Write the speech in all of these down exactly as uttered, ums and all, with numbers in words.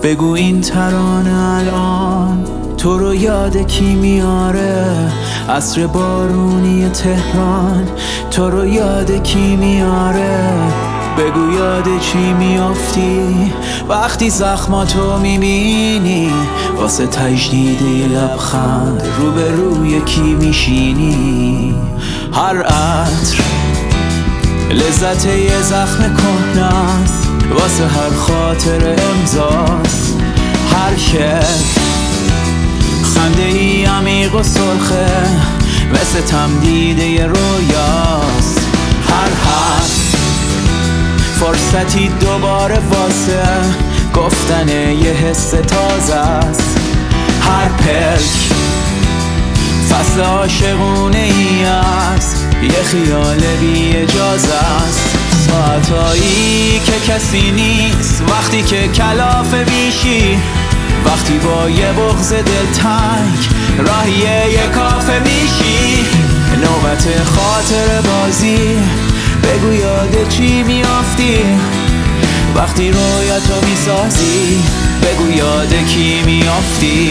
بگو این ترانه الان تو رو یاد کی میاره؟ عصر بارونی تهران تو رو یاد کی میاره؟ بگو یاد چی میافتی وقتی زخماتو میبینی؟ واسه تجدید لبخند رو به روی کی میشینی؟ هر عطر لذت یه زخم کهنه‌ست، واسه هر خاطر امضاست. هر شعر خنده ای عمیق و سرخه، مثل تمدید یه رویاست. هر حرف فرصتی دوباره واسه گفتن یه حس تازه است. هر پلک فصل عاشقونه ای است، یه خیال بی اجازه است. ساعتایی که کسی نیست، وقتی که کلافه میشی، وقتی با یه بغض دلتنگ راهیه یه کافه میشی. نوبت خاطر بازی، بگو یاد چی میافتی وقتی رویاتو میسازی؟ بگو یاد کی میافتی؟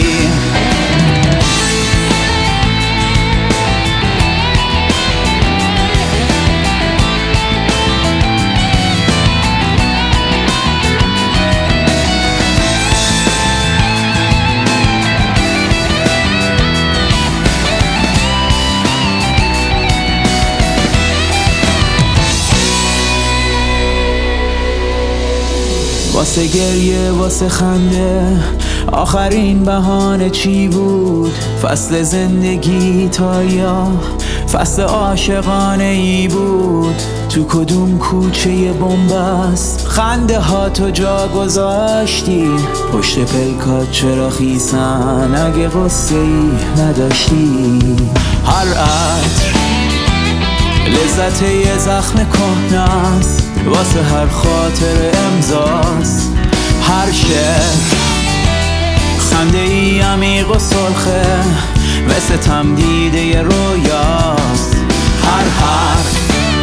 واسه گریه واسه خنده آخرین بهانه چی بود؟ فصل زندگی تا یا فصل عاشقانه ای بود؟ تو کدوم کوچه بن‌بست خنده ها تو جا گذاشتی؟ پشت پلکات چرا خیسن اگه غصه ای نداشتی؟ هر عطر لذت یه زخم کهنه‌ست، واسه هر خاطر امضاست. هر شعر خنده ای عمیق و سرخه، مثل تمدید یه رویاست. هر حرف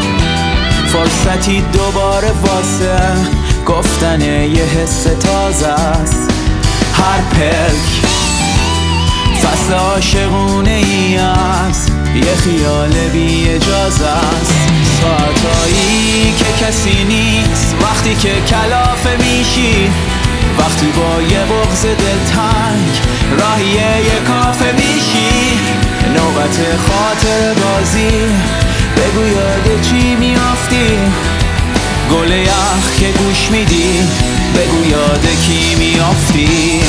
فرصتی دوباره واسه گفتن یه حس تازه است. هر پلک فصل عاشقونه ای است، یه خیال بی اجازه است. ساعتایی که کسی نیست، وقتی که کلافه میشی، وقتی با یه بغض دلتنگ راهیه یه کافه میشی. نوبت خاطر بازی، بگو یاد چی میافتی؟ گل یخ که گوش میدی، بگو یاد کی میافتی؟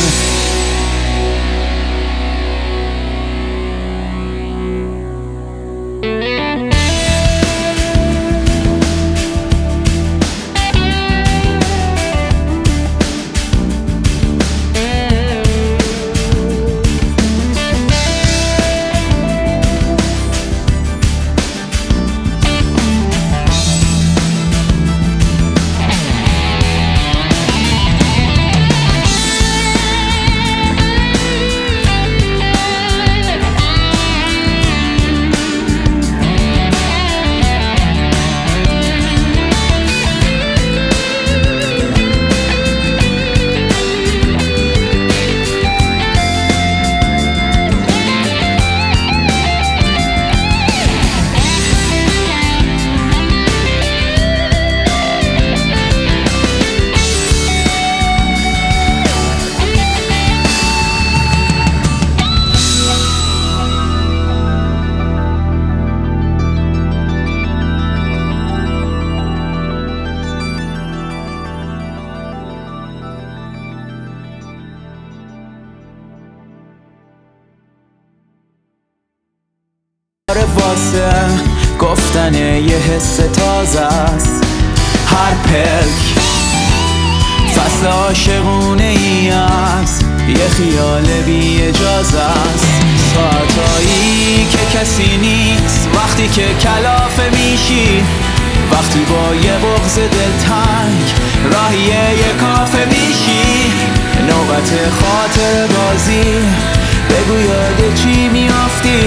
واسه گفتن یه حس تازه است. هر پلک فصل عاشقونه ای است، یه خیال بی اجازه است. ساعتایی که کسی نیست، وقتی که کلافه میشی، وقتی با یه بغض دلتنگ راهیه یه کافه میشی. نوبت خاطر بازی، بگو یاد چی میافتی؟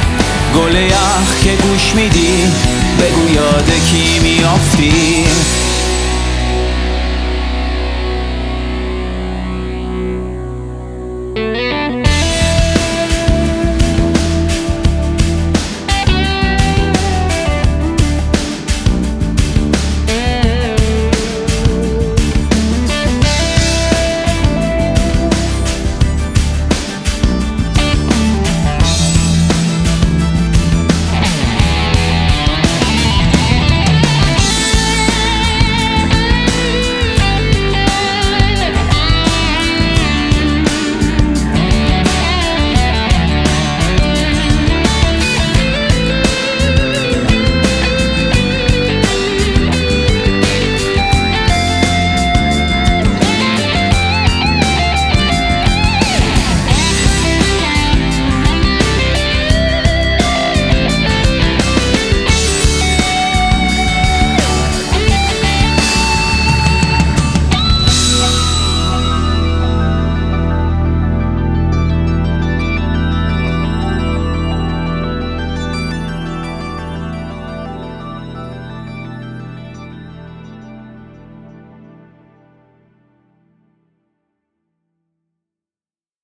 گل یخ که گوش میدی، بگو یاد کی میافتی؟